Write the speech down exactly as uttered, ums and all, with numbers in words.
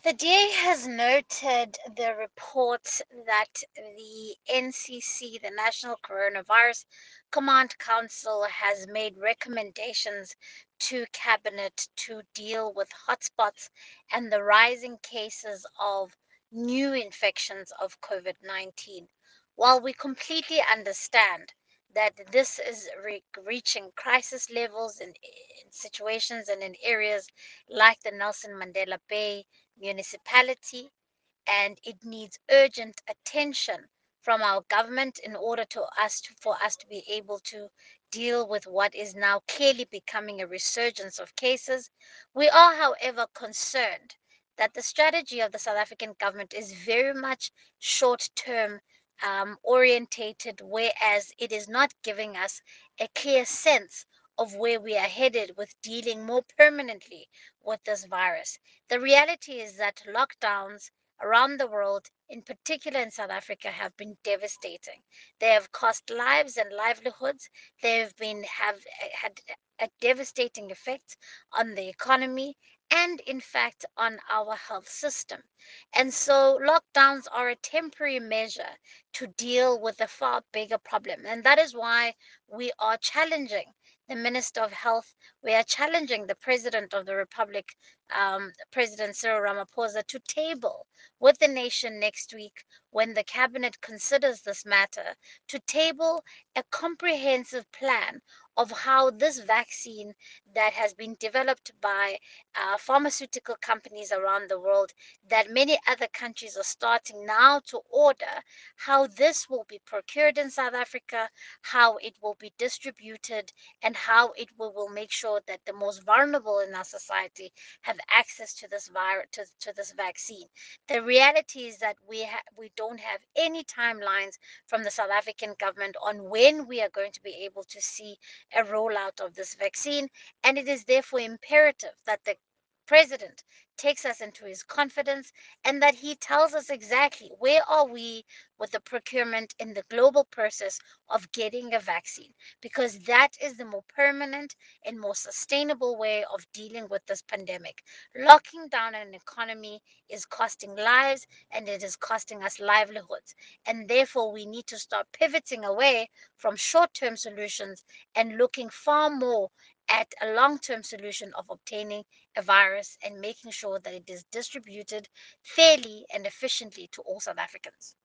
The D A has noted the report that the N C C, the National Coronavirus Command Council, has made recommendations to Cabinet to deal with hotspots and the rising cases of new infections of COVID nineteen. While we completely understand that this is re- reaching crisis levels in, in situations and in areas like the Nelson Mandela Bay municipality, and it needs urgent attention from our government in order to us to, for us to be able to deal with what is now clearly becoming a resurgence of cases. We are, however, concerned that the strategy of the South African government is very much short term um, orientated, whereas it is not giving us a clear sense of where we are headed with dealing more permanently with this virus. The reality is that lockdowns around the world, in particular in South Africa, have been devastating. They have cost lives and livelihoods. They have been have had a devastating effect on the economy and, in fact, on our health system. And so, lockdowns are a temporary measure to deal with a far bigger problem. And that is why we are challenging the Minister of Health. We are challenging the President of the Republic, um, President Cyril Ramaphosa, to table with the nation next week when the cabinet considers this matter, to table a comprehensive plan of how this vaccine that has been developed by uh, pharmaceutical companies around the world, that many other countries are starting now to order, how this will be procured in South Africa, how it will be distributed, and how it will, will make sure that the most vulnerable in our society have access to this virus, to, to this vaccine. The reality is that we ha- we don't have any timelines from the South African government on when we are going to be able to see a rollout of this vaccine, and it is therefore imperative that the president takes us into his confidence and that he tells us exactly where are we with the procurement in the global process of getting a vaccine, because that is the more permanent and more sustainable way of dealing with this pandemic. Locking down an economy is costing lives and it is costing us livelihoods. And therefore, we need to start pivoting away from short term solutions and looking far more at a long term solution of obtaining a virus and making sure that it is distributed fairly and efficiently to all South Africans.